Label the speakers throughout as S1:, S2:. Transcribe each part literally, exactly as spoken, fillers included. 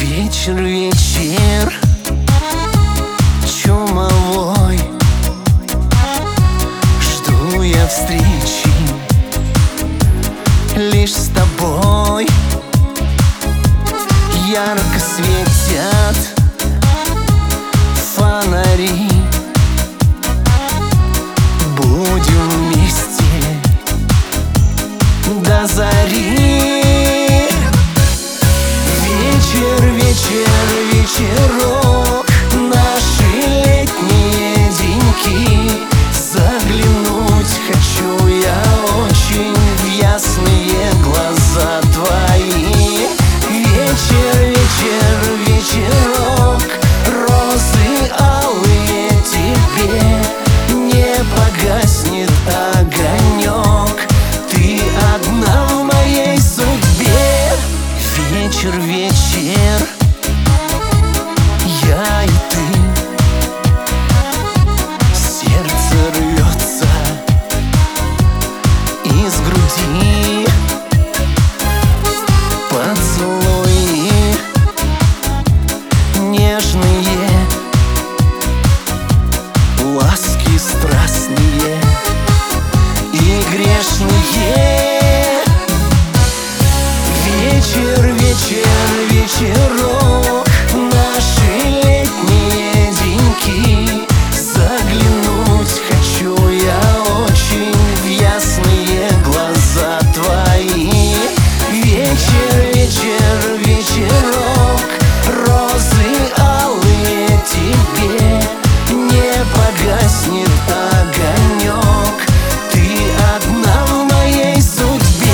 S1: Вечер, вечер чумовой, жду я встречи лишь с тобой. Ярко светят фонари, будем вместе до зари. Вечер, вечер, вечерок, наши летние деньки. Заглянуть хочу я очень в ясные глаза твои. Вечер, вечер, вечерок, розы алые тебе. Не погаснет огонек, ты одна в моей судьбе. Вечер, вечер, я и ты. Сердце рвется из груди. Поцелуи нежные, ласки страстные и грешные. Вечер, вечер, вечерок, наши летние деньки. Заглянуть хочу я очень в ясные глаза твои. Вечер, вечер, вечерок, розы алые тебе. Не погаснет огонек, ты одна в моей судьбе.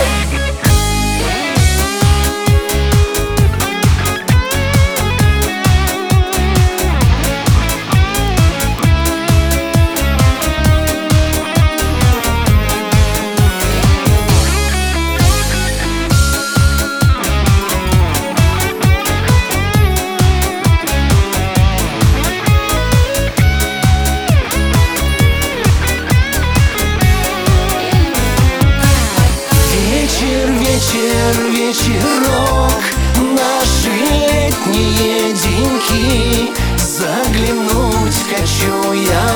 S1: Вечер, вечерок, наши летние деньки. Заглянуть хочу я